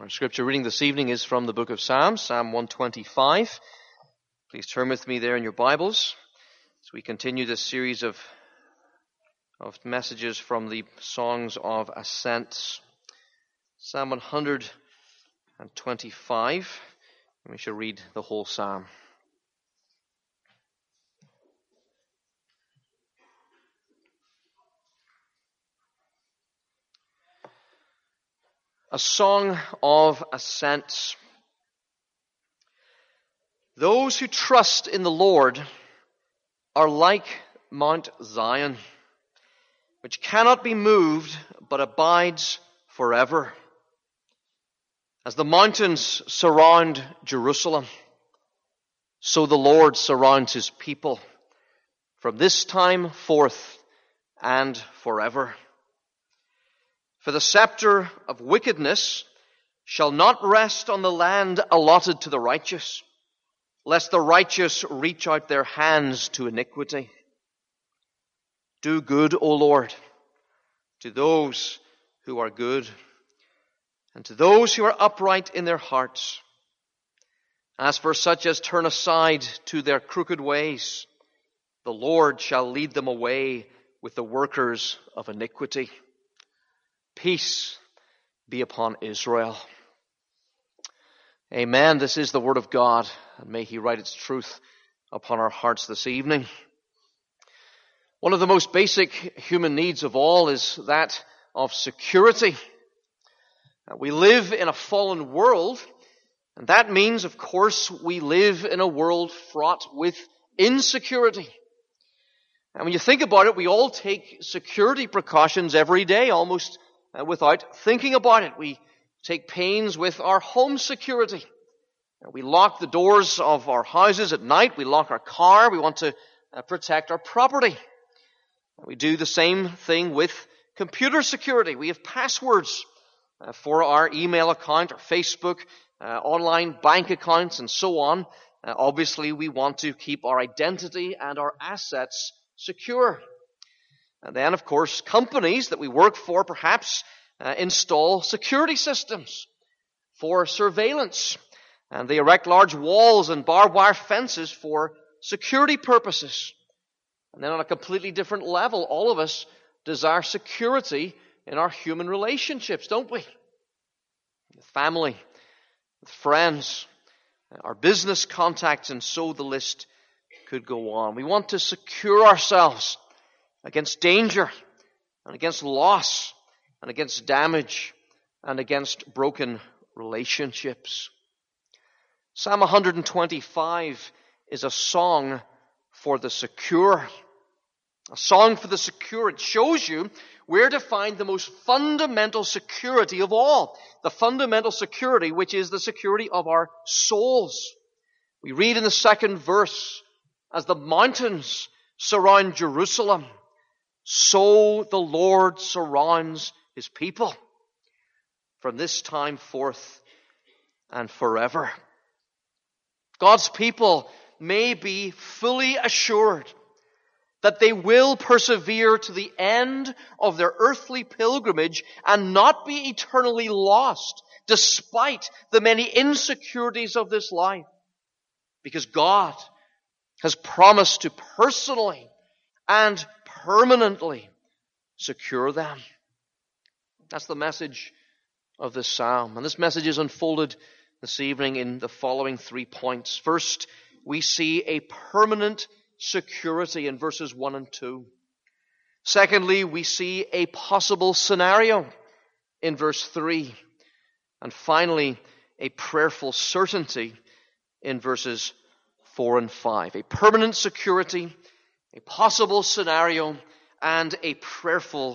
Our scripture reading this evening is from the book of Psalms, Psalm 125. Please turn with me there in your Bibles as we continue this series of messages from the Songs of Ascents. Psalm 125, and we shall read the whole psalm. A Song of Ascents. Those who trust in the Lord are like Mount Zion, which cannot be moved but abides forever. As the mountains surround Jerusalem, so the Lord surrounds his people from this time forth and forever. For the scepter of wickedness shall not rest on the land allotted to the righteous, lest the righteous reach out their hands to iniquity. Do good, O Lord, to those who are good, and to those who are upright in their hearts. As for such as turn aside to their crooked ways, the Lord shall lead them away with the workers of iniquity. Peace be upon Israel. Amen. This is the word of God, and may he write its truth upon our hearts this evening. One of the most basic human needs of all is that of security. We live in a fallen world, and that means, of course, we live in a world fraught with insecurity. And when you think about it, we all take security precautions every day, almost without thinking about it. We take pains with our home security. We lock the doors of our houses at night. We lock our car. We want to protect our property. We do the same thing with computer security. We have passwords for our email account, our Facebook, online bank accounts, and so on. Obviously, we want to keep our identity and our assets secure. And then, of course, companies that we work for perhaps install security systems for surveillance. And they erect large walls and barbed wire fences for security purposes. And then on a completely different level, all of us desire security in our human relationships, don't we? With family, with friends, our business contacts, and so the list could go on. We want to secure ourselves against danger, and against loss, and against damage, and against broken relationships. Psalm 125 is a song for the secure. A song for the secure. It shows you where to find the most fundamental security of all. The fundamental security, which is the security of our souls. We read in the second verse, as the mountains surround Jerusalem, so the Lord surrounds his people from this time forth and forever. God's people may be fully assured that they will persevere to the end of their earthly pilgrimage and not be eternally lost despite the many insecurities of this life. Because God has promised to personally and permanently secure them. That's the message of this psalm. And this message is unfolded this evening in the following 3 points. First, we see a permanent security in verses 1 and 2. Secondly, we see a possible scenario in verse 3. And finally, a prayerful certainty in verses 4 and 5. A permanent security, a possible scenario, and a prayerful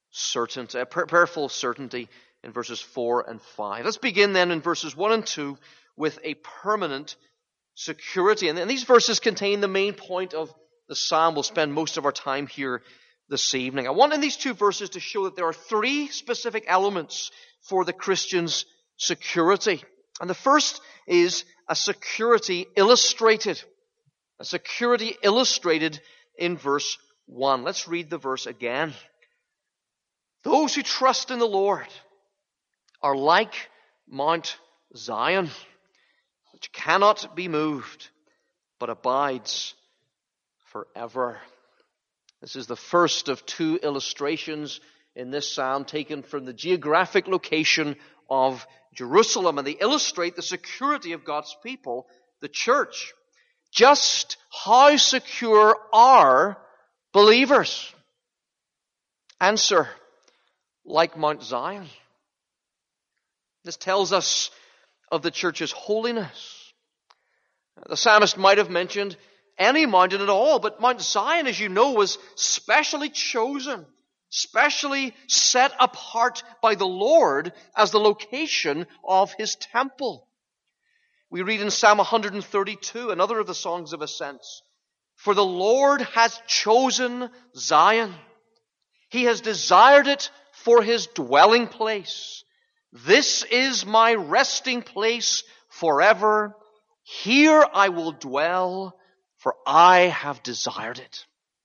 certainty in verses 4 and 5. Let's begin then in verses 1 and 2 with a permanent security. And these verses contain the main point of the psalm. We'll spend most of our time here this evening. I want in these 2 verses to show that there are 3 specific elements for the Christian's security. And the first is a security illustrated. A security illustrated in verse 1. Let's read the verse again. Those who trust in the Lord are like Mount Zion, which cannot be moved, but abides forever. This is the first of two illustrations in this psalm taken from the geographic location of Jerusalem, and they illustrate the security of God's people, the church. Just how secure are believers? Answer, like Mount Zion. This tells us of the church's holiness. The psalmist might have mentioned any mountain at all, but Mount Zion, as you know, was specially chosen, specially set apart by the Lord as the location of His temple. We read in Psalm 132, another of the songs of ascents, "For the Lord has chosen Zion. He has desired it for His dwelling place. This is my resting place forever. Here I will dwell, for I have desired it."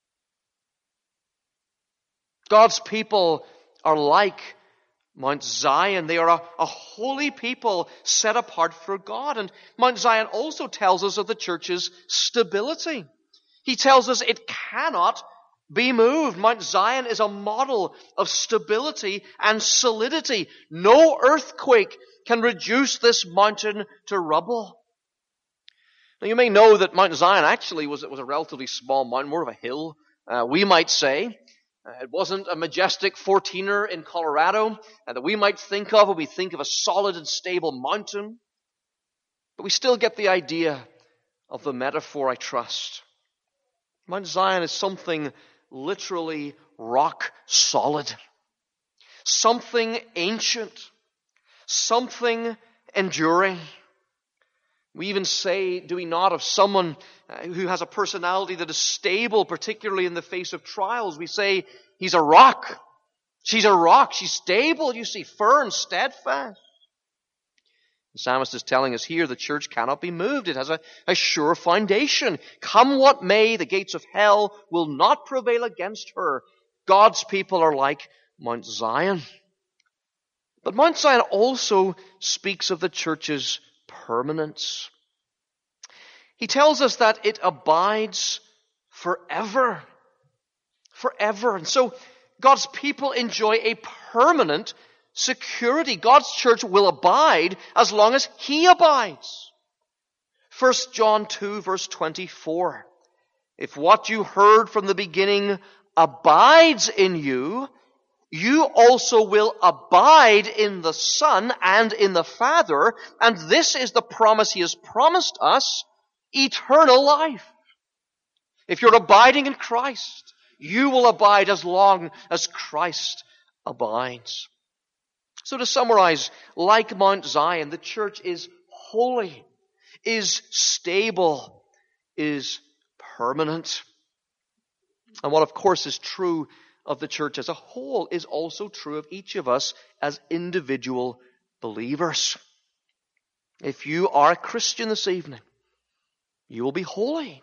God's people are like Mount Zion. They are a holy people set apart for God. And Mount Zion also tells us of the church's stability. He tells us it cannot be moved. Mount Zion is a model of stability and solidity. No earthquake can reduce this mountain to rubble. Now, you may know that Mount Zion actually was a relatively small mountain, more of a hill, we might say. It wasn't a majestic 14er in Colorado that we might think of when we think of a solid and stable mountain. But we still get the idea of the metaphor, I trust. Mount Zion is something literally rock solid. Something ancient. Something enduring. We even say, do we not, of someone who has a personality that is stable, particularly in the face of trials. We say, he's a rock. She's a rock. She's stable, you see, firm, steadfast. The psalmist is telling us here the church cannot be moved. It has a sure foundation. Come what may, the gates of hell will not prevail against her. God's people are like Mount Zion. But Mount Zion also speaks of the church's permanence. He tells us that it abides forever. Forever. And so God's people enjoy a permanent security. God's church will abide as long as He abides. 1 John 2 verse 24. If what you heard from the beginning abides in you, you also will abide in the Son and in the Father, and this is the promise He has promised us, eternal life. If you're abiding in Christ, you will abide as long as Christ abides. So to summarize, like Mount Zion, the church is holy, is stable, is permanent. And what of course is true of the church as a whole is also true of each of us as individual believers. If you are a Christian this evening, you will be holy.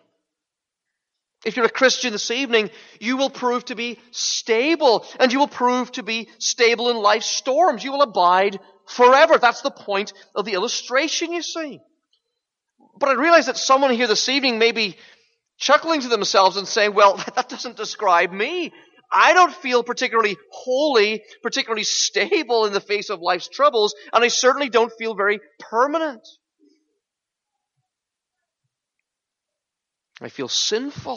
If you're a Christian this evening, you will prove to be stable, and you will prove to be stable in life's storms. You will abide forever. That's the point of the illustration, you see. But I realize that someone here this evening may be chuckling to themselves and saying, well, that doesn't describe me. I don't feel particularly holy, particularly stable in the face of life's troubles, and I certainly don't feel very permanent. I feel sinful.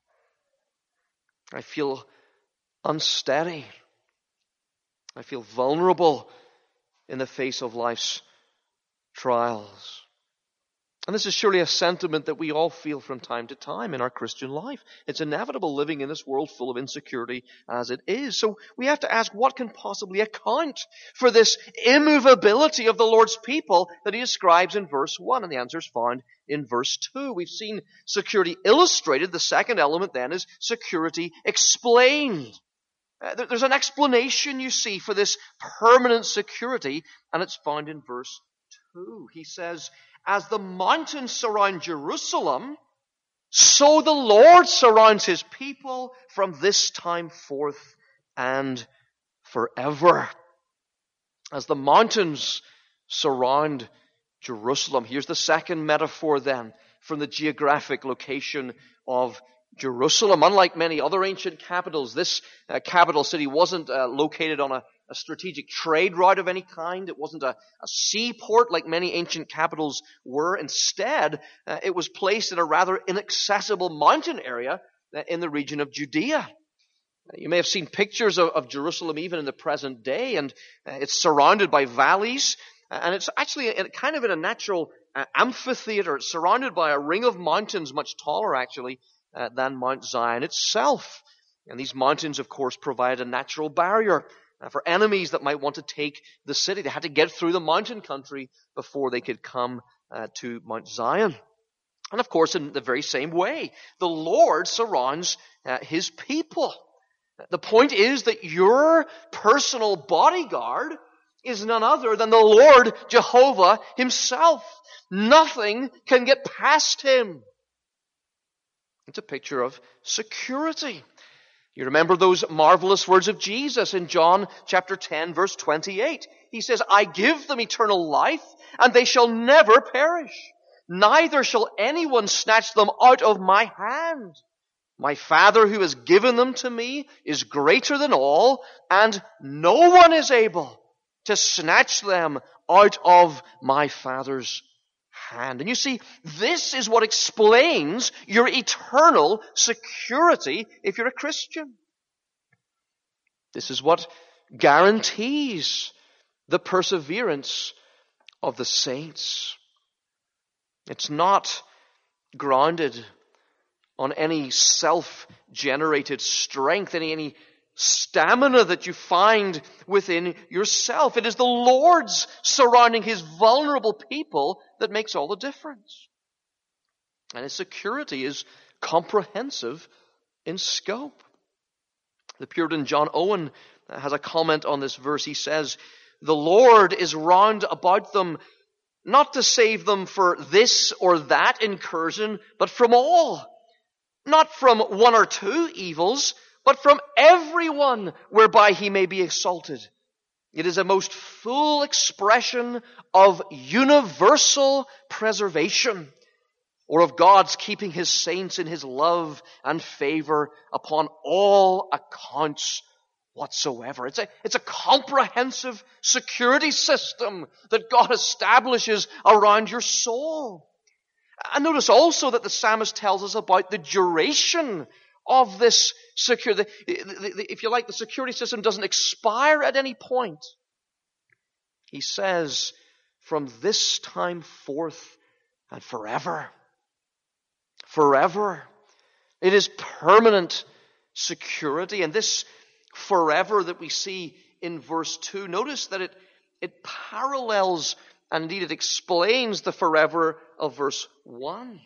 I feel unsteady. I feel vulnerable in the face of life's trials. And this is surely a sentiment that we all feel from time to time in our Christian life. It's inevitable living in this world full of insecurity as it is. So we have to ask, what can possibly account for this immovability of the Lord's people that He describes in verse 1? And the answer is found in verse 2. We've seen security illustrated. The second element then is security explained. There's an explanation, you see, for this permanent security, and it's found in verse 2. He says, as the mountains surround Jerusalem, so the Lord surrounds His people from this time forth and forever. As the mountains surround Jerusalem. Here's the second metaphor then from the geographic location of Jerusalem. Unlike many other ancient capitals, this capital city wasn't located on a strategic trade route of any kind. It wasn't a seaport like many ancient capitals were. Instead, it was placed in a rather inaccessible mountain area in the region of Judea. You may have seen pictures of Jerusalem even in the present day, and it's surrounded by valleys, and it's actually kind of in a natural amphitheater. It's surrounded by a ring of mountains, much taller actually than Mount Zion itself. And these mountains, of course, provide a natural barrier for enemies that might want to take the city. They had to get through the mountain country before they could come to Mount Zion. And of course, in the very same way, the Lord surrounds His people. The point is that your personal bodyguard is none other than the Lord Jehovah Himself. Nothing can get past Him. It's a picture of security. You remember those marvelous words of Jesus in John chapter 10, verse 28. He says, I give them eternal life, and they shall never perish. Neither shall anyone snatch them out of my hand. My Father who has given them to me is greater than all, and no one is able to snatch them out of my Father's hand. And you see, this is what explains your eternal security if you're a Christian. This is what guarantees the perseverance of the saints. It's not grounded on any self-generated strength, any stamina that you find within yourself. It is the Lord's surrounding His vulnerable people that makes all the difference. And His security is comprehensive in scope. The Puritan John Owen has a comment on this verse. He says, the Lord is round about them, not to save them for this or that incursion, but from all. Not from one or two evils, but from every one whereby He may be exalted. It is a most full expression of universal preservation, or of God's keeping His saints in His love and favor upon all accounts whatsoever. It's a comprehensive security system that God establishes around your soul. And notice also that the psalmist tells us about the duration of this security. If you like, the security system doesn't expire at any point. He says, from this time forth and forever. Forever. It is permanent security. And this forever that we see in verse 2, notice that it parallels and indeed it explains the forever of verse 1.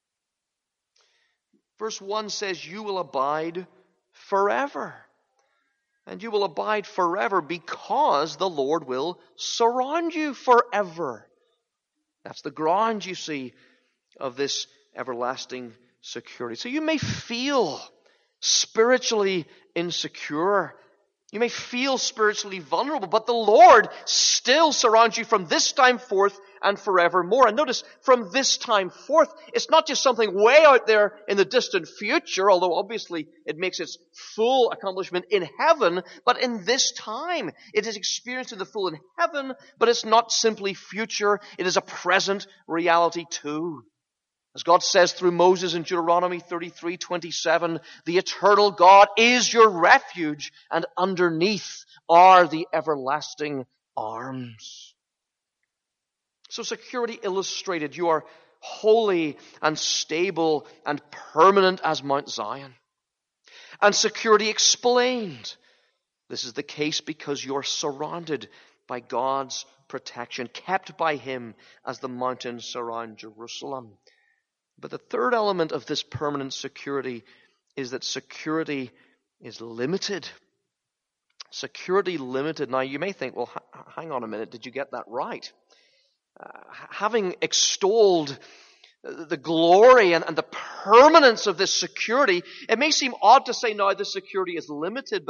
Verse 1 says, you will abide forever. And you will abide forever because the Lord will surround you forever. That's the ground, you see, of this everlasting security. So you may feel spiritually insecure. You may feel spiritually vulnerable, but the Lord still surrounds you from this time forth and forevermore. And notice, from this time forth, it's not just something way out there in the distant future, although obviously it makes its full accomplishment in heaven, but in this time. It is experienced in the full in heaven, but it's not simply future. It is a present reality too. As God says through Moses in Deuteronomy 33:27, the eternal God is your refuge, and underneath are the everlasting arms. So security illustrated, you are holy and stable and permanent as Mount Zion. And security explained, this is the case because you're surrounded by God's protection, kept by Him as the mountains surround Jerusalem. But the third element of this permanent security is that security is limited. Security limited. Now you may think, well, hang on a minute, did you get that right? Having extolled the glory and the permanence of this security, it may seem odd to say now this security is limited, but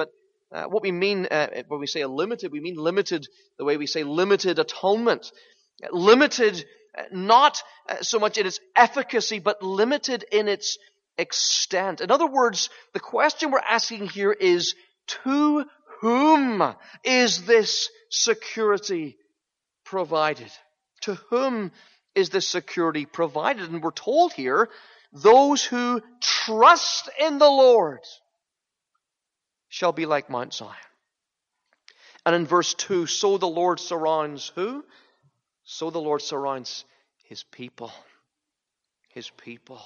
What we mean when we say limited, we mean limited the way we say limited atonement. Limited not so much in its efficacy, but limited in its extent. In other words, the question we're asking here is, to whom is this security provided? To whom is this security provided? And we're told here, those who trust in the Lord shall be like Mount Zion. And in verse 2, so the Lord surrounds who? So the Lord surrounds His people. His people.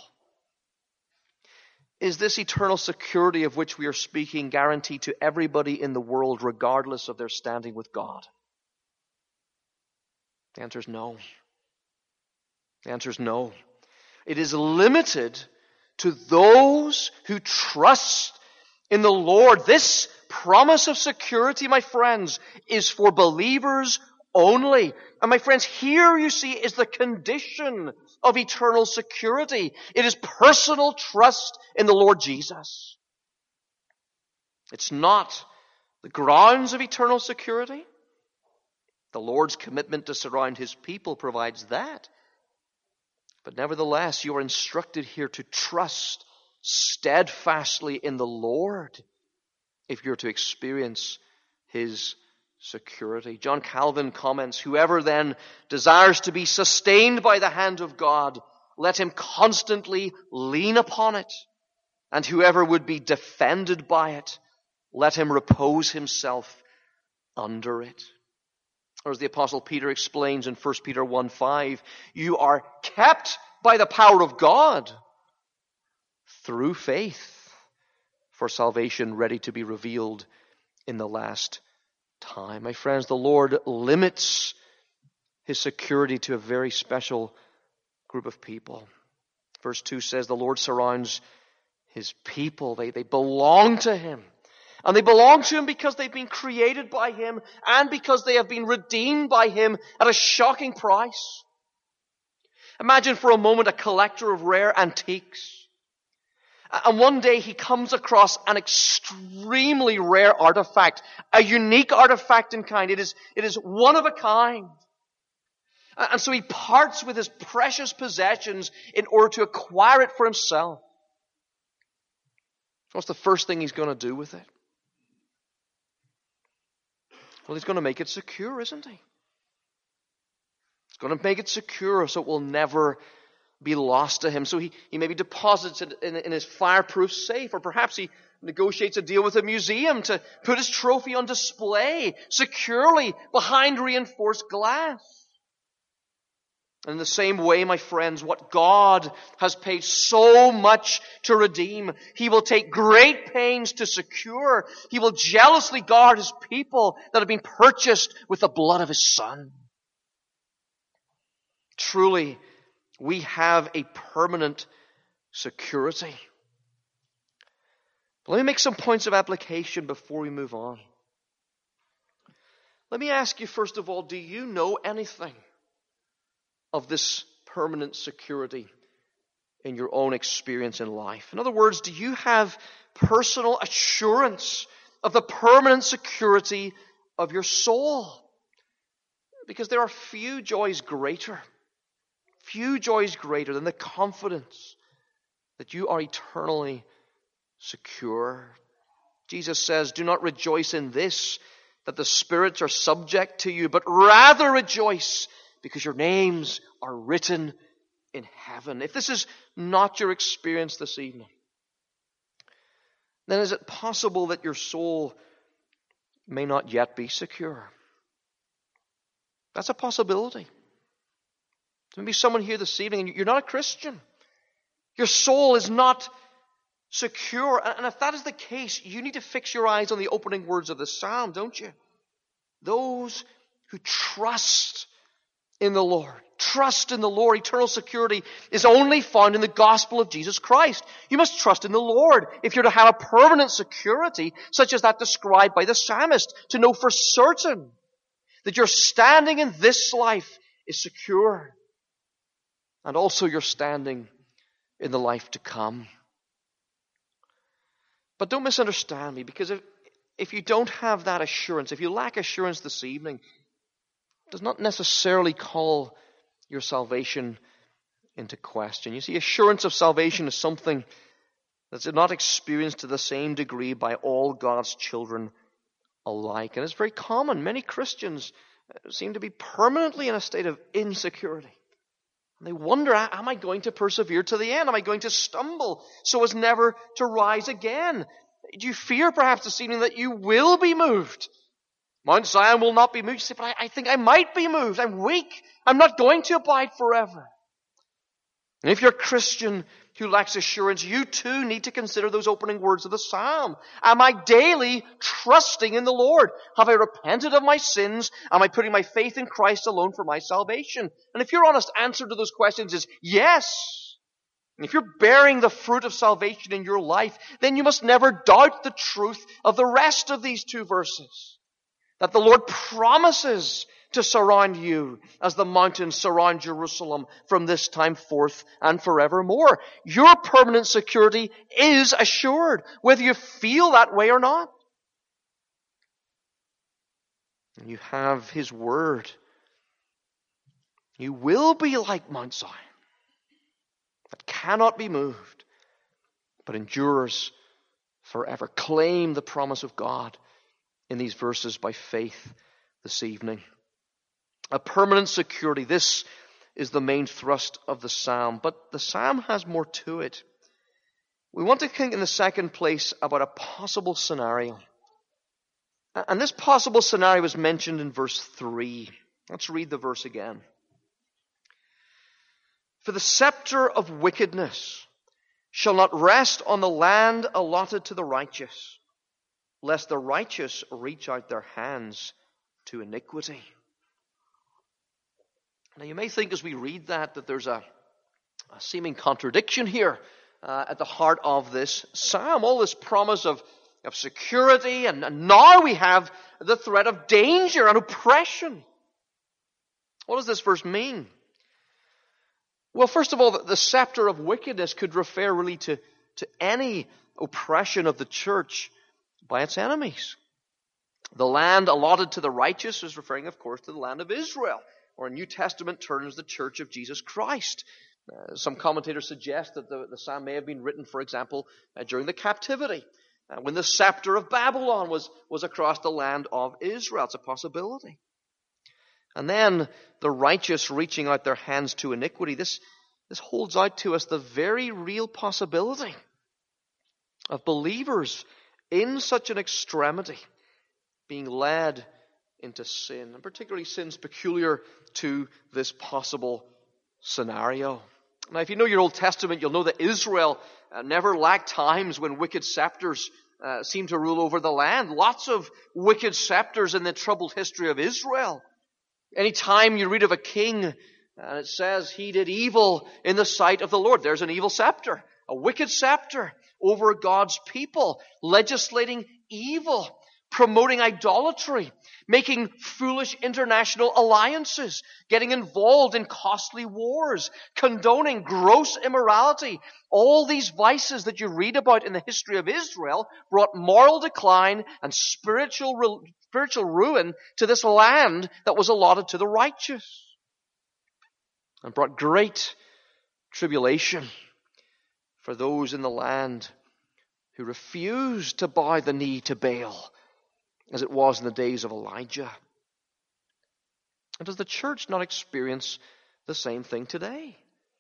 Is this eternal security of which we are speaking guaranteed to everybody in the world, regardless of their standing with God? The answer is no. The answer is no. It is limited to those who trust in the Lord. This promise of security, my friends, is for believers only. And my friends, here you see is the condition of eternal security. It is personal trust in the Lord Jesus. It's not the grounds of eternal security. The Lord's commitment to surround His people provides that. But nevertheless, you are instructed here to trust steadfastly in the Lord if you're to experience His security. John Calvin comments, whoever then desires to be sustained by the hand of God, let him constantly lean upon it. And whoever would be defended by it, let him repose himself under it. Or as the Apostle Peter explains in 1 Peter 1:5, you are kept by the power of God through faith for salvation ready to be revealed in the last time. My friends, the Lord limits His security to a very special group of people. Verse 2 says the Lord surrounds His people. They belong to Him. And they belong to Him because they've been created by Him and because they have been redeemed by Him at a shocking price. Imagine for a moment a collector of rare antiques. And one day he comes across an extremely rare artifact, a unique artifact in kind. It is one of a kind. And so he parts with his precious possessions in order to acquire it for himself. What's the first thing he's going to do with it? Well, he's going to make it secure, isn't he? He's going to make it secure so it will never be lost to him. So he maybe deposits it in his fireproof safe, or perhaps he negotiates a deal with a museum to put his trophy on display securely behind reinforced glass. In the same way, my friends, what God has paid so much to redeem, He will take great pains to secure. He will jealously guard His people that have been purchased with the blood of His Son. Truly, we have a permanent security. But let me make some points of application before we move on. Let me ask you, first of all, do you know anything of this permanent security in your own experience in life? In other words, do you have personal assurance of the permanent security of your soul? Because there are few joys greater than the confidence that you are eternally secure. Jesus says, do not rejoice in this, that the spirits are subject to you, but rather rejoice because your names are written in heaven. If this is not your experience this evening, then is it possible that your soul may not yet be secure? That's a possibility. Maybe someone here this evening, and you're not a Christian. Your soul is not secure. And if that is the case, you need to fix your eyes on the opening words of the psalm, don't you? Those who trust in the Lord. Trust in the Lord. Eternal security is only found in the gospel of Jesus Christ. You must trust in the Lord if you're to have a permanent security such as that described by the psalmist, to know for certain that your standing in this life is secure. And also your standing in the life to come. But don't misunderstand me, because if you don't have that assurance, if you lack assurance this evening, it does not necessarily call your salvation into question. You see, assurance of salvation is something that's not experienced to the same degree by all God's children alike. And it's very common. Many Christians seem to be permanently in a state of insecurity. And they wonder, am I going to persevere to the end? Am I going to stumble so as never to rise again? Do you fear perhaps this evening that you will be moved? Mount Zion will not be moved. You say, but I think I might be moved. I'm weak. I'm not going to abide forever. And if you're a Christian who lacks assurance, you too need to consider those opening words of the psalm. Am I daily trusting in the Lord? Have I repented of my sins? Am I putting my faith in Christ alone for my salvation? And if your honest answer to those questions is yes, and if you're bearing the fruit of salvation in your life, then you must never doubt the truth of the rest of these two verses. That the Lord promises to surround you as the mountains surround Jerusalem from this time forth and forevermore. Your permanent security is assured, whether you feel that way or not. And you have His Word. You will be like Mount Zion, that cannot be moved, but endures forever. Claim the promise of God in these verses by faith this evening. A permanent security. This is the main thrust of the psalm. But the psalm has more to it. We want to think in the second place about a possible scenario. And this possible scenario is mentioned in verse 3. Let's read the verse again. For the scepter of wickedness shall not rest on the land allotted to the righteous, lest the righteous reach out their hands to iniquity. Now you may think as we read that there's a seeming contradiction here at the heart of this psalm. All this promise of security, and now we have the threat of danger and oppression. What does this verse mean? Well, first of all, the scepter of wickedness could refer really to any oppression of the church by its enemies. The land allotted to the righteous is referring, of course, to the land of Israel, or in New Testament terms, the church of Jesus Christ. Some commentators suggest that the psalm may have been written, for example, during the captivity, when the scepter of Babylon was across the land of Israel. It's a possibility. And then the righteous reaching out their hands to iniquity. This holds out to us the very real possibility of believers in such an extremity being led into sin, and particularly sins peculiar to this possible scenario. Now, if you know your Old Testament, you'll know that Israel never lacked times when wicked scepters seemed to rule over the land. Lots of wicked scepters in the troubled history of Israel. Anytime you read of a king, and it says he did evil in the sight of the Lord, there's an evil scepter, a wicked scepter over God's people, legislating evil, promoting idolatry, making foolish international alliances, getting involved in costly wars, condoning gross immorality. All these vices that you read about in the history of Israel brought moral decline and spiritual ruin to this land that was allotted to the righteous, and brought great tribulation for those in the land who refused to bow the knee to Baal, as it was in the days of Elijah. And does the church not experience the same thing today?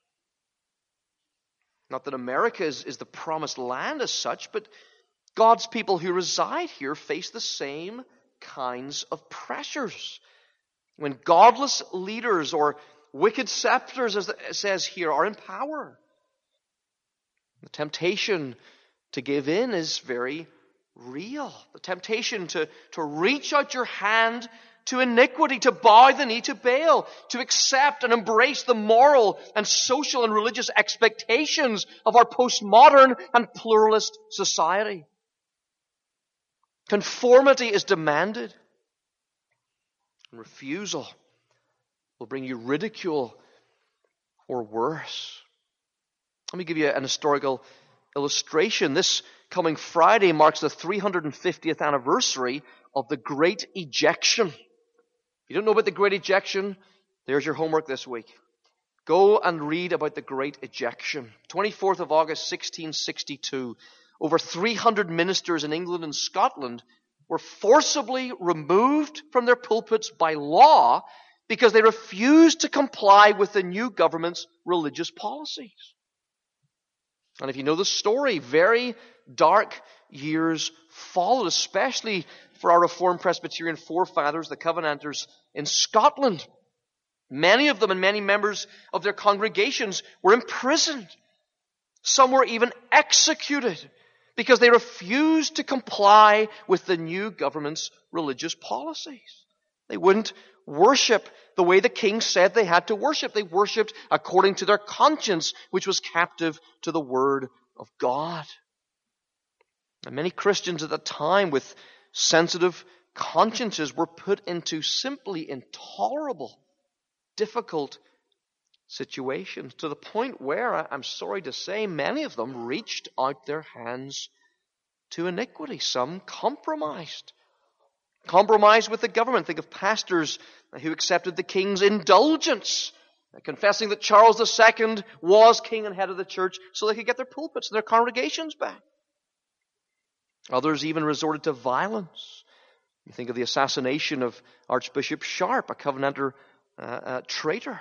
Not that America is the promised land as such, but God's people who reside here face the same kinds of pressures. When godless leaders or wicked scepters, as it says here, are in power, the temptation to give in is very real. The temptation to reach out your hand to iniquity, to bow the knee to Baal, to accept and embrace the moral and social and religious expectations of our postmodern and pluralist society. Conformity is demanded. And refusal will bring you ridicule or worse. Let me give you an historical illustration. This coming Friday marks the 350th anniversary of the Great Ejection. If you don't know about the Great Ejection, there's your homework this week. Go and read about the Great Ejection. 24th of August, 1662. Over 300 ministers in England and Scotland were forcibly removed from their pulpits by law because they refused to comply with the new government's religious policies. And if you know the story, very dark years followed, especially for our Reformed Presbyterian forefathers, the Covenanters in Scotland. Many of them and many members of their congregations were imprisoned. Some were even executed because they refused to comply with the new government's religious policies. They wouldn't worship the way the king said they had to worship. They worshipped according to their conscience, which was captive to the Word of God. And many Christians at the time with sensitive consciences were put into simply intolerable, difficult situations, to the point where, I'm sorry to say, many of them reached out their hands to iniquity. Some compromised with the government. Think of pastors who accepted the king's indulgence, confessing that Charles II was king and head of the church so they could get their pulpits and their congregations back. Others even resorted to violence. You think of the assassination of Archbishop Sharp, a Covenanter traitor.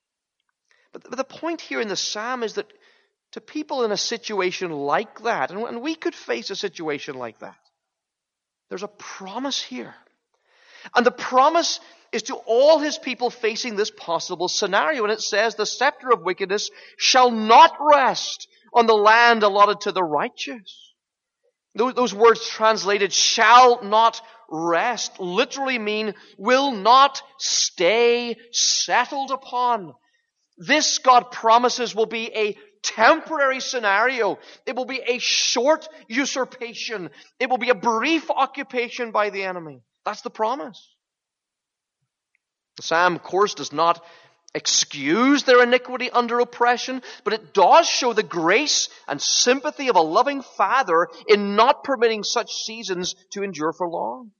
But the point here in the psalm is that to people in a situation like that, and we could face a situation like that, there's a promise here. And the promise is to all his people facing this possible scenario. And it says, the scepter of wickedness shall not rest on the land allotted to the righteous. Those words translated, shall not rest, literally mean will not stay settled upon. This, God promises, will be a temporary scenario. It will be a short usurpation. It will be a brief occupation by the enemy. That's the promise. The psalm, of course, does not excuse their iniquity under oppression, but it does show the grace and sympathy of a loving Father in not permitting such seasons to endure for long.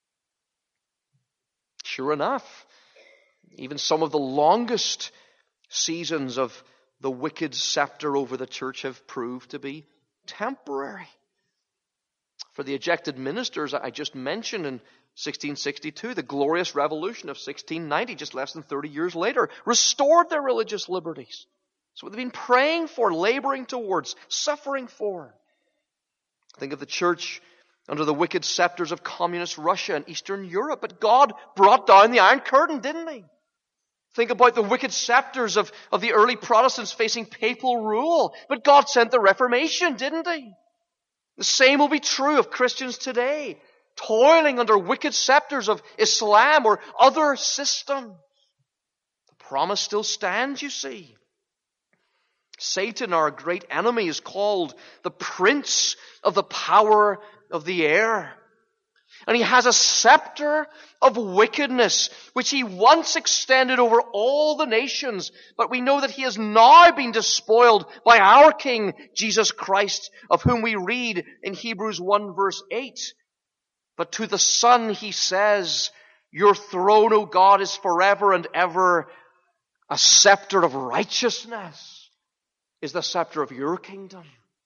Sure enough, even some of the longest seasons of the wicked scepter over the church have proved to be temporary. For the ejected ministers I just mentioned in 1662, the glorious revolution of 1690, just less than 30 years later, restored their religious liberties. So what they've been praying for, laboring towards, suffering for. Think of the church under the wicked scepters of communist Russia and Eastern Europe. But God brought down the Iron Curtain, didn't he? Think about the wicked scepters of the early Protestants facing papal rule. But God sent the Reformation, didn't he? The same will be true of Christians today, toiling under wicked scepters of Islam or other systems. The promise still stands, you see. Satan, our great enemy, is called the prince of the power of the air. And he has a scepter of wickedness, which he once extended over all the nations. But we know that he has now been despoiled by our King, Jesus Christ, of whom we read in Hebrews 1 verse 8. But to the Son he says, your throne, O God, is forever and ever. A scepter of righteousness is the scepter of your kingdom.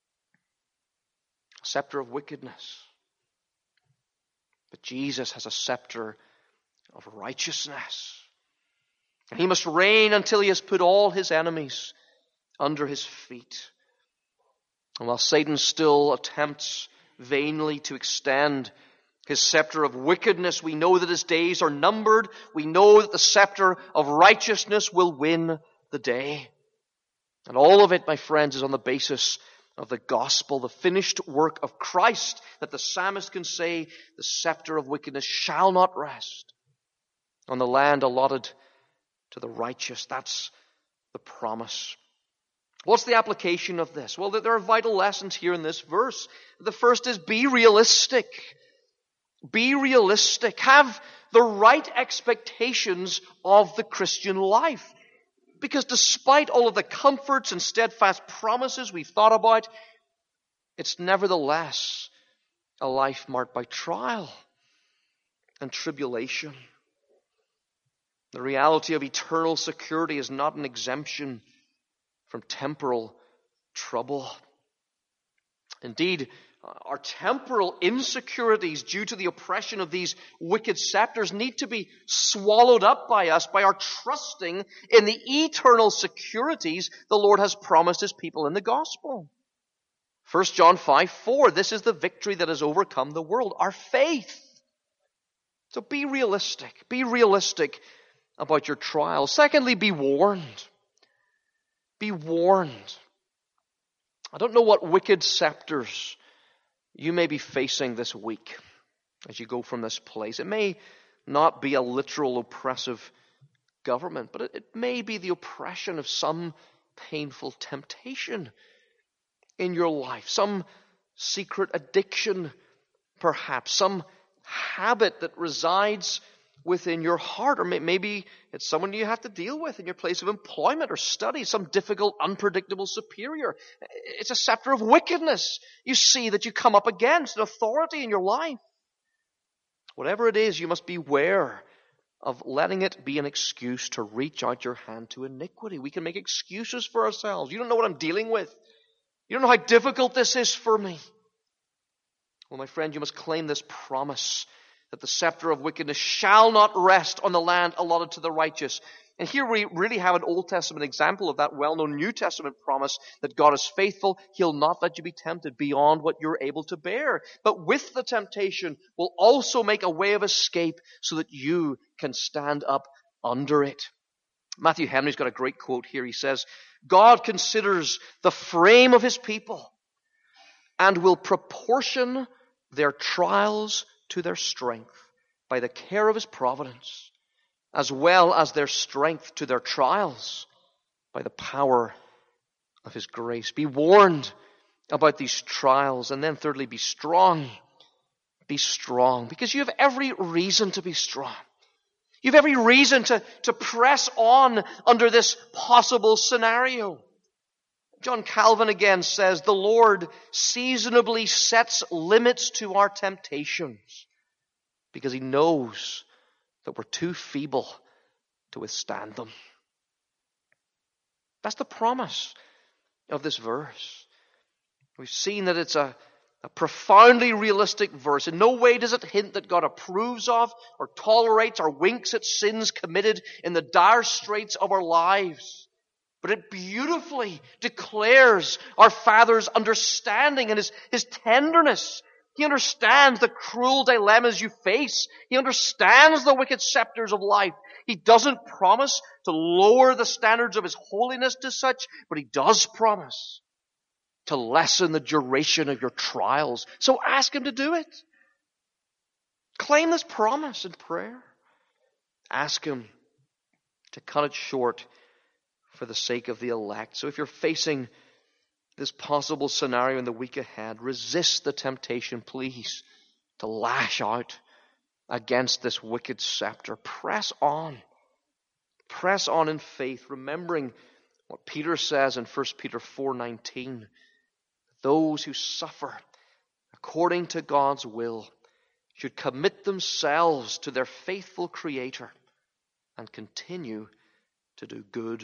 A scepter of wickedness. But Jesus has a scepter of righteousness. And he must reign until he has put all his enemies under his feet. And while Satan still attempts vainly to extend his scepter of wickedness, we know that his days are numbered. We know that the scepter of righteousness will win the day. And all of it, my friends, is on the basis of the gospel, the finished work of Christ, that the psalmist can say, the scepter of wickedness shall not rest on the land allotted to the righteous. That's the promise. What's the application of this? Well, there are vital lessons here in this verse. The first is be realistic. Be realistic. Have the right expectations of the Christian life. Because despite all of the comforts and steadfast promises we've thought about, It's nevertheless a life marked by trial and tribulation. The reality of eternal security is not an exemption from temporal trouble. Indeed, our temporal insecurities due to the oppression of these wicked scepters need to be swallowed up by us by our trusting in the eternal securities the Lord has promised His people in the gospel. 1 John 5:4, this is the victory that has overcome the world, our faith. So be realistic. Be realistic about your trials. Secondly, be warned. Be warned. I don't know what wicked scepters you may be facing this week as you go from this place. It may not be a literal oppressive government, but it may be the oppression of some painful temptation in your life, some secret addiction, perhaps, some habit that resides within your heart, or maybe it's someone you have to deal with in your place of employment or study, some difficult, unpredictable superior. It's a scepter of wickedness you see that you come up against, an authority in your life. Whatever it is, you must beware of letting it be an excuse to reach out your hand to iniquity. We can make excuses for ourselves. You don't know what I'm dealing with. You don't know how difficult this is for me. Well, my friend, you must claim this promise that the scepter of wickedness shall not rest on the land allotted to the righteous. And here we really have an Old Testament example of that well-known New Testament promise that God is faithful. He'll not let you be tempted beyond what you're able to bear. But with the temptation will also make a way of escape so that you can stand up under it. Matthew Henry's got a great quote here. He says, God considers the frame of His people and will proportion their trials to their strength by the care of His providence, as well as their strength to their trials by the power of His grace. Be warned about these trials. And then thirdly, be strong. Be strong, because you have every reason to be strong. You have every reason to press on under this possible scenario. John Calvin again says, the Lord seasonably sets limits to our temptations because He knows that we're too feeble to withstand them. That's the promise of this verse. We've seen that it's a profoundly realistic verse. In no way does it hint that God approves of or tolerates or winks at sins committed in the dire straits of our lives. But it beautifully declares our Father's understanding and His tenderness. He understands the cruel dilemmas you face. He understands the wicked scepters of life. He doesn't promise to lower the standards of His holiness to such, but He does promise to lessen the duration of your trials. So ask Him to do it. Claim this promise in prayer. Ask Him to cut it short for the sake of the elect. So if you're facing this possible scenario in the week ahead, resist the temptation, please, to lash out against this wicked scepter. Press on. Press on in faith, remembering what Peter says in 1 Peter 4:19. Those who suffer according to God's will should commit themselves to their faithful Creator and continue to do good.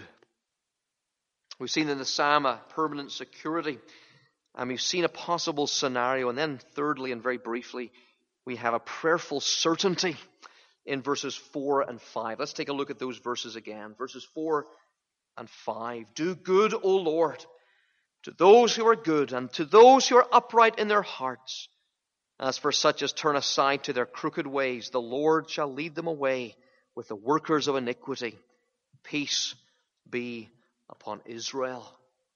We've seen in the psalm a permanent security, and we've seen a possible scenario. And then thirdly, and very briefly, we have a prayerful certainty in verses 4 and 5. Let's take a look at those verses again. Verses 4 and 5. Do good, O Lord, to those who are good and to those who are upright in their hearts. As for such as turn aside to their crooked ways, the Lord shall lead them away with the workers of iniquity. Peace be upon Israel.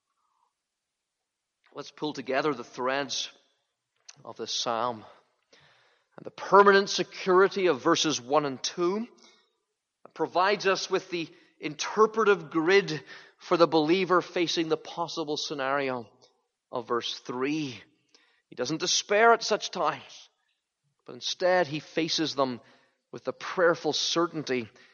Let's pull together the threads of this psalm. And the permanent security of verses 1 and 2 provides us with the interpretive grid for the believer facing the possible scenario of verse 3. He doesn't despair at such times, but instead he faces them with the prayerful certainty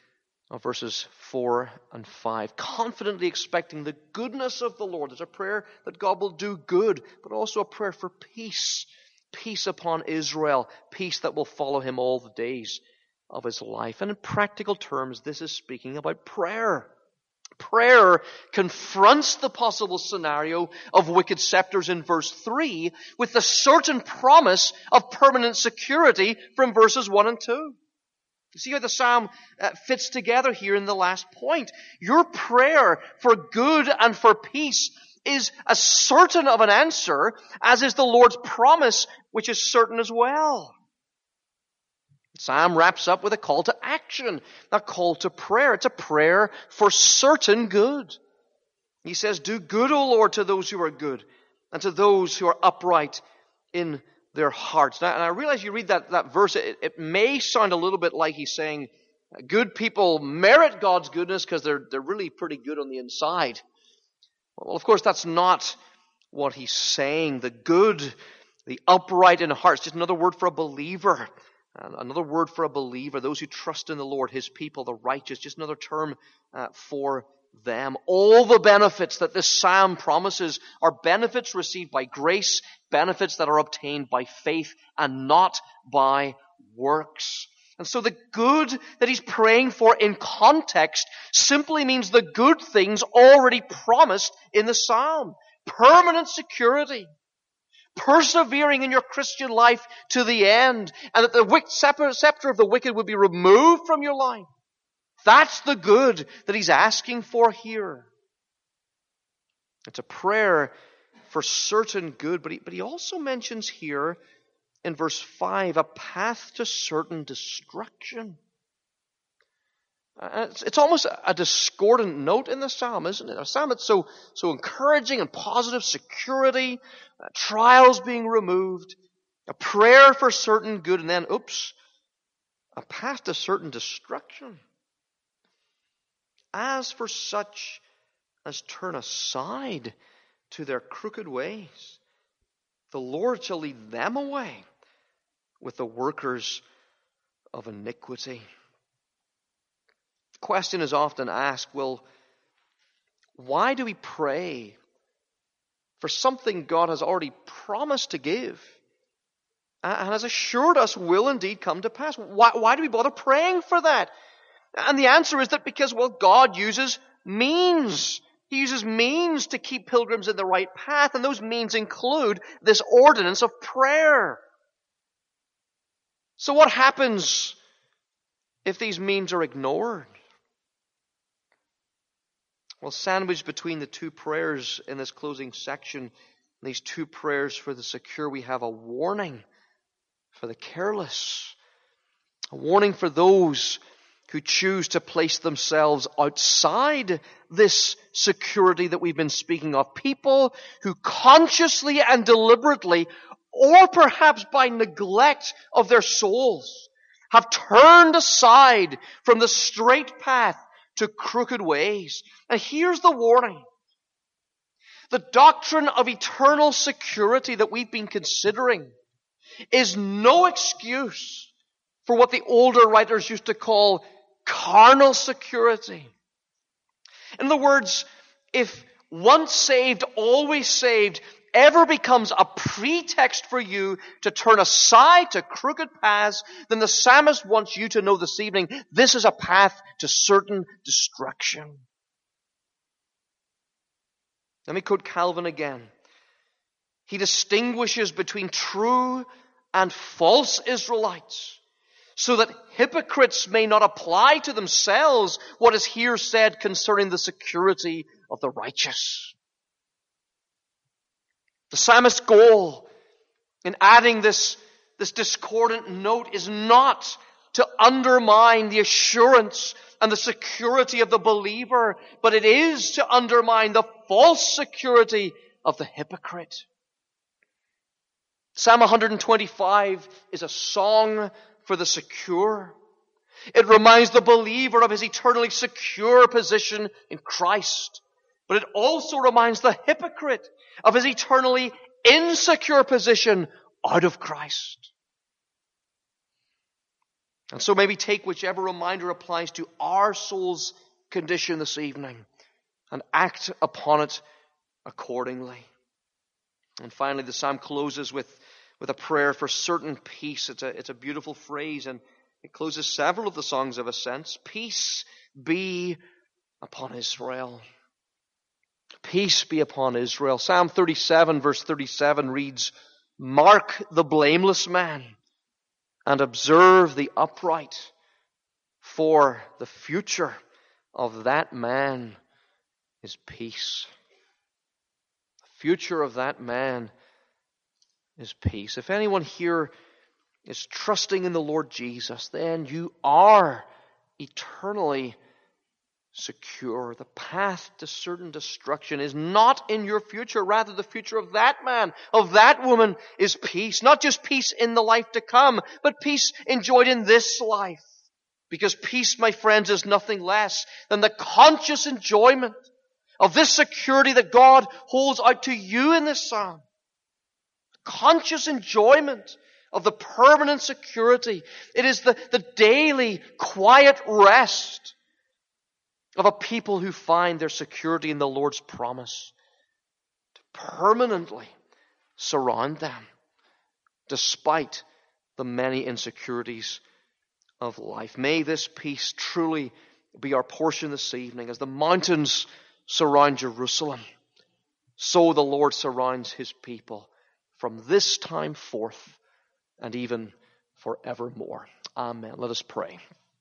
of verses 4 and 5. Confidently expecting the goodness of the Lord. There's a prayer that God will do good, but also a prayer for peace. Peace upon Israel. Peace that will follow him all the days of his life. And in practical terms, this is speaking about prayer. Prayer confronts the possible scenario of wicked scepters in verse 3 with the certain promise of permanent security from verses 1 and 2. You see how the psalm fits together here in the last point. Your prayer for good and for peace is as certain of an answer as is the Lord's promise, which is certain as well. The psalm wraps up with a call to action, a call to prayer. It's a prayer for certain good. He says, do good, O Lord, to those who are good, and to those who are upright in their hearts. Now, and I realize you read that verse, it may sound a little bit like he's saying, good people merit God's goodness because they're really pretty good on the inside. Well, of course, that's not what he's saying. The good, the upright in heart, is just another word for a believer. Another word for a believer, those who trust in the Lord, his people, the righteous, just another term for them. All the benefits that this psalm promises are benefits received by grace, benefits that are obtained by faith and not by works. And so the good that he's praying for in context simply means the good things already promised in the psalm. Permanent security. Persevering in your Christian life to the end, and that the scepter of the wicked would be removed from your life. That's the good that he's asking for here. It's a prayer for certain good, but he also mentions here in verse 5 a path to certain destruction. It's almost a discordant note in the psalm, isn't it? A psalm that's so encouraging and positive, security, trials being removed, a prayer for certain good, and then, a path to certain destruction. As for such as turn aside to their crooked ways, the Lord shall lead them away with the workers of iniquity. The question is often asked, well, why do we pray for something God has already promised to give and has assured us will indeed come to pass? Why do we bother praying for that? And the answer is that because, God uses means. He uses means to keep pilgrims in the right path, and those means include this ordinance of prayer. So what happens if these means are ignored? Well, sandwiched between the two prayers in this closing section, these two prayers for the secure, we have a warning for the careless. A warning for those who choose to place themselves outside this security that we've been speaking of. People who consciously and deliberately, or perhaps by neglect of their souls, have turned aside from the straight path to crooked ways. And here's the warning. The doctrine of eternal security that we've been considering is no excuse for what the older writers used to call carnal security. In other words, if once saved, always saved ever becomes a pretext for you to turn aside to crooked paths, then the psalmist wants you to know this evening, this is a path to certain destruction. Let me quote Calvin again. He distinguishes between true and false Israelites, so that hypocrites may not apply to themselves what is here said concerning the security of the righteous. The psalmist's goal in adding this discordant note is not to undermine the assurance and the security of the believer, but it is to undermine the false security of the hypocrite. Psalm 125 is a song for the secure. It reminds the believer of his eternally secure position in Christ. But it also reminds the hypocrite of his eternally insecure position out of Christ. And so maybe take whichever reminder applies to our soul's condition this evening and act upon it accordingly. And finally, the psalm closes with a prayer for certain peace. It's a beautiful phrase, and it closes several of the songs of ascents. Peace be upon Israel. Peace be upon Israel. Psalm 37 verse 37 reads, "Mark the blameless man and observe the upright, for the future of that man is peace." The future of that man is peace. If anyone here is trusting in the Lord Jesus, then you are eternally secure. The path to certain destruction is not in your future. Rather, the future of that man, of that woman, is peace. Not just peace in the life to come, but peace enjoyed in this life. Because peace, my friends, is nothing less than the conscious enjoyment of this security that God holds out to you in this psalm. Conscious enjoyment of the permanent security. It is the daily quiet rest of a people who find their security in the Lord's promise to permanently surround them despite the many insecurities of life. May this peace truly be our portion this evening. As the mountains surround Jerusalem, so the Lord surrounds His people from this time forth and even forevermore. Amen. Let us pray.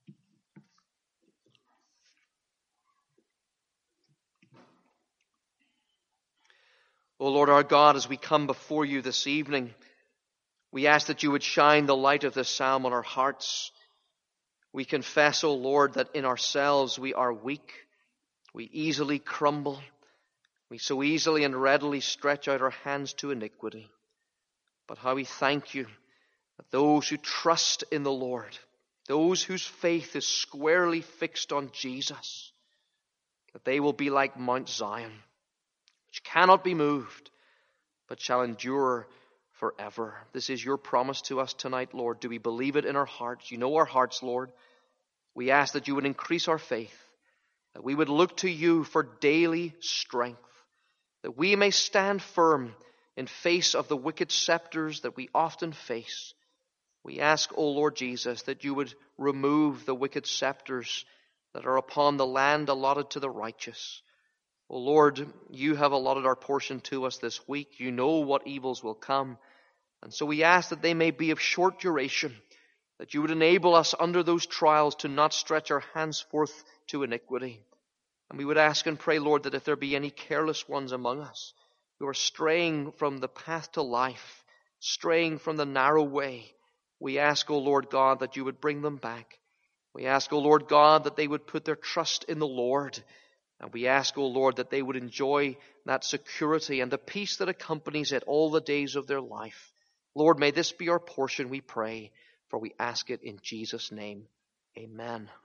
O Lord our God, as we come before you this evening, we ask that you would shine the light of this psalm on our hearts. We confess, O Lord, that in ourselves we are weak. We easily crumble. We so easily and readily stretch out our hands to iniquity. But how we thank you that those who trust in the Lord, those whose faith is squarely fixed on Jesus, that they will be like Mount Zion, which cannot be moved, but shall endure forever. This is your promise to us tonight, Lord. Do we believe it in our hearts? You know our hearts, Lord. We ask that you would increase our faith, that we would look to you for daily strength, that we may stand firm in face of the wicked scepters that we often face. We ask, O Lord Jesus, that you would remove the wicked scepters that are upon the land allotted to the righteous. O Lord, you have allotted our portion to us this week. You know what evils will come. And so we ask that they may be of short duration, that you would enable us under those trials to not stretch our hands forth to iniquity. And we would ask and pray, Lord, that if there be any careless ones among us who are straying from the path to life, straying from the narrow way, we ask, O Lord God, that you would bring them back. We ask, O Lord God, that they would put their trust in the Lord. And we ask, O Lord, that they would enjoy that security and the peace that accompanies it all the days of their life. Lord, may this be our portion, we pray, for we ask it in Jesus' name. Amen.